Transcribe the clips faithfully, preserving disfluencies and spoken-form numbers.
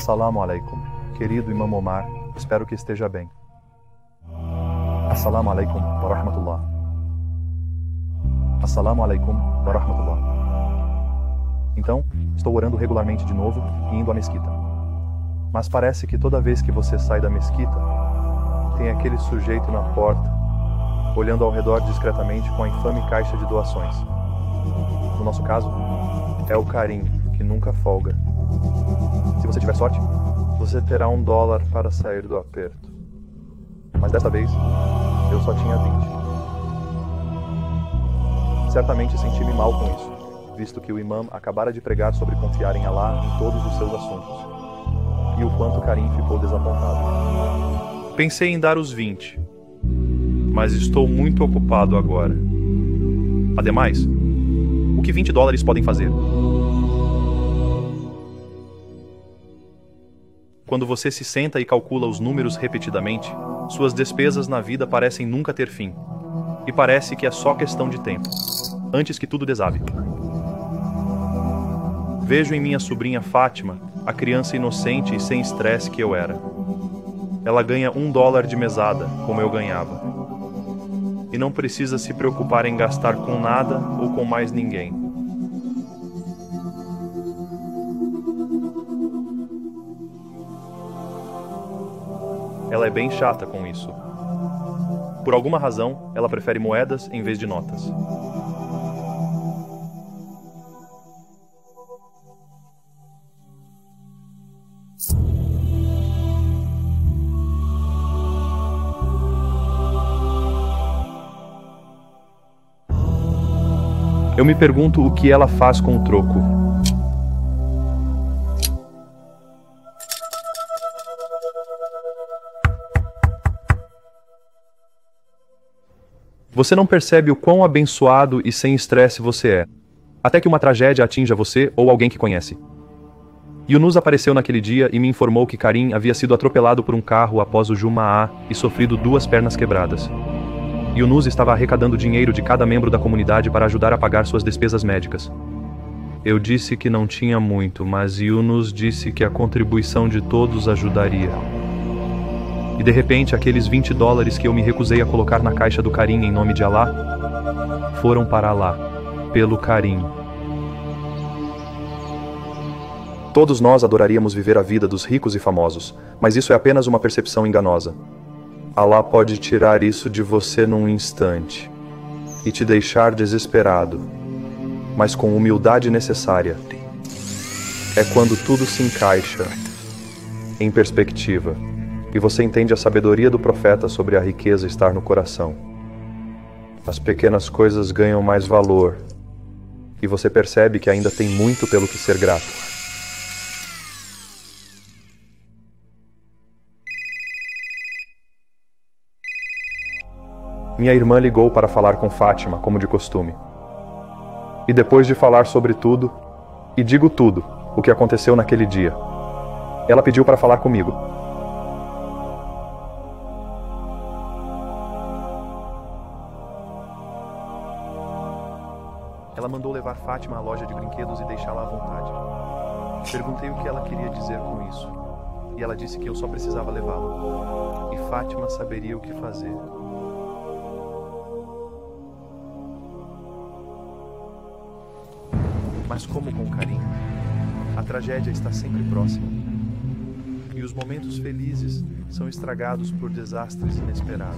Assalamu alaikum, querido Imam Omar, espero que esteja bem. Assalamu alaikum wa rahmatullah. Assalamu alaikum wa rahmatullah. Então, estou orando regularmente de novo e indo à mesquita. Mas parece que toda vez que você sai da mesquita, tem aquele sujeito na porta, olhando ao redor discretamente com a infame caixa de doações. No nosso caso, é o Karim, que nunca folga. Se você tiver sorte, você terá um dólar para sair do aperto. Mas desta vez, eu só tinha vinte. Certamente senti-me mal com isso, visto que o imã acabara de pregar sobre confiar em Allah em todos os seus assuntos. E o quanto Karim ficou desapontado. Pensei em dar os vinte, mas estou muito ocupado agora. Ademais, o que vinte dólares podem fazer? Quando você se senta e calcula os números repetidamente, suas despesas na vida parecem nunca ter fim. E parece que é só questão de tempo, antes que tudo desabe. Vejo em minha sobrinha Fátima a criança inocente e sem estresse que eu era. Ela ganha um dólar de mesada, como eu ganhava. E não precisa se preocupar em gastar com nada ou com mais ninguém. Ela é bem chata com isso. Por alguma razão, ela prefere moedas em vez de notas. Eu me pergunto o que ela faz com o troco. Você não percebe o quão abençoado e sem estresse você é, até que uma tragédia atinja você ou alguém que conhece. Yunus apareceu naquele dia e me informou que Karim havia sido atropelado por um carro após o Jumu'ah e sofrido duas pernas quebradas. Yunus estava arrecadando dinheiro de cada membro da comunidade para ajudar a pagar suas despesas médicas. Eu disse que não tinha muito, mas Yunus disse que a contribuição de todos ajudaria. E de repente, aqueles vinte dólares que eu me recusei a colocar na caixa do Karim em nome de Allah, foram para lá, pelo Karim. Todos nós adoraríamos viver a vida dos ricos e famosos, mas isso é apenas uma percepção enganosa. Allah pode tirar isso de você num instante e te deixar desesperado, mas com humildade necessária. É quando tudo se encaixa em perspectiva e você entende a sabedoria do profeta sobre a riqueza estar no coração. As pequenas coisas ganham mais valor e você percebe que ainda tem muito pelo que ser grato. Minha irmã ligou para falar com Fátima, como de costume. E depois de falar sobre tudo, e digo tudo, o que aconteceu naquele dia, ela pediu para falar comigo. Ela mandou levar Fátima à loja de brinquedos e deixá-la à vontade. Perguntei o que ela queria dizer com isso, e ela disse que eu só precisava levá-la, e Fátima saberia o que fazer. Mas como com Karim, a tragédia está sempre próxima. E os momentos felizes são estragados por desastres inesperados.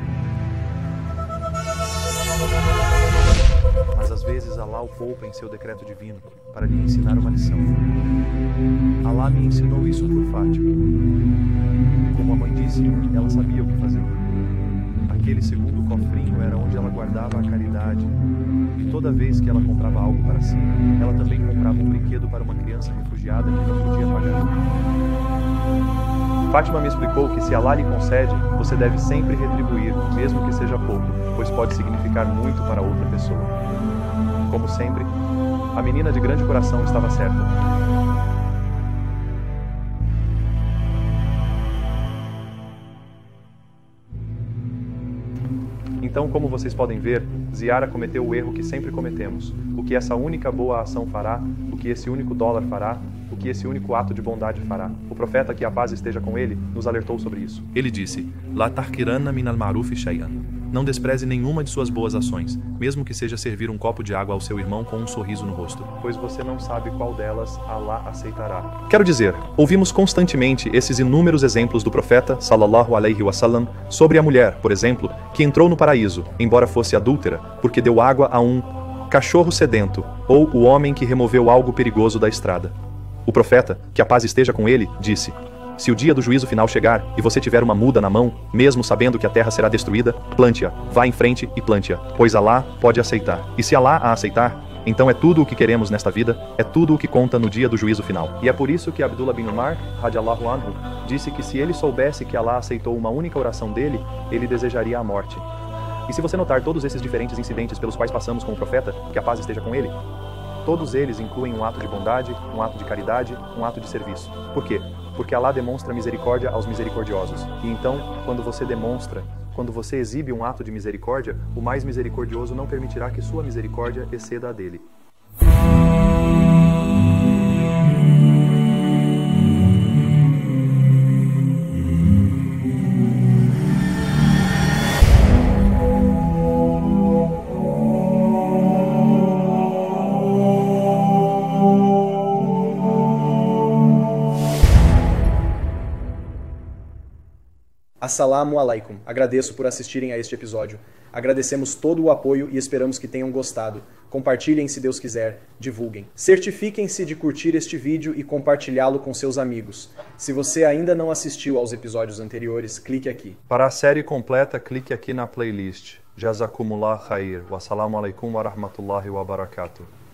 Mas às vezes Allah o poupa em seu decreto divino para lhe ensinar uma lição. Allah me ensinou isso por Fátima. Como a mãe disse, ela sabia o que fazer. Aquele segundo cofrinho era onde ela guardava a caridade. E toda vez que ela comprava algo para si, ela também comprava um brinquedo para uma criança refugiada que não podia pagar. Fátima me explicou que se Allah lhe concede, você deve sempre retribuir, mesmo que seja pouco, pois pode significar muito para outra pessoa. Como sempre, a menina de grande coração estava certa. Então, como vocês podem ver, Ziara cometeu o erro que sempre cometemos. O que essa única boa ação fará, o que esse único dólar fará, o que esse único ato de bondade fará. O profeta, que a paz esteja com ele, nos alertou sobre isso. Ele disse: La tahkiranna min al-ma'ruf shay'an. Não despreze nenhuma de suas boas ações, mesmo que seja servir um copo de água ao seu irmão com um sorriso no rosto, pois você não sabe qual delas Allah aceitará. Quero dizer, ouvimos constantemente esses inúmeros exemplos do profeta, sallallahu alaihi wasallam, sobre a mulher, por exemplo, que entrou no paraíso, embora fosse adúltera, porque deu água a um cachorro sedento, ou o homem que removeu algo perigoso da estrada. O profeta, que a paz esteja com ele, disse: se o dia do juízo final chegar e você tiver uma muda na mão, mesmo sabendo que a terra será destruída, plante-a, vá em frente e plante-a, pois Alá pode aceitar. E se Alá a aceitar, então é tudo o que queremos nesta vida, é tudo o que conta no dia do juízo final. E é por isso que Abdullah bin Umar, radiallahu anhu, disse que se ele soubesse que Alá aceitou uma única oração dele, ele desejaria a morte. E se você notar todos esses diferentes incidentes pelos quais passamos com o profeta, que a paz esteja com ele, todos eles incluem um ato de bondade, um ato de caridade, um ato de serviço. Por quê? Porque Alá demonstra misericórdia aos misericordiosos. E então, quando você demonstra, quando você exibe um ato de misericórdia, o mais misericordioso não permitirá que sua misericórdia exceda a dele. Assalamu alaikum. Agradeço por assistirem a este episódio. Agradecemos todo o apoio e esperamos que tenham gostado. Compartilhem se Deus quiser, divulguem. Certifiquem-se de curtir este vídeo e compartilhá-lo com seus amigos. Se você ainda não assistiu aos episódios anteriores, clique aqui. Para a série completa, clique aqui na playlist. Jazakumullah khair. Wassalamu alaikum wa rahmatullahi wa barakatuh.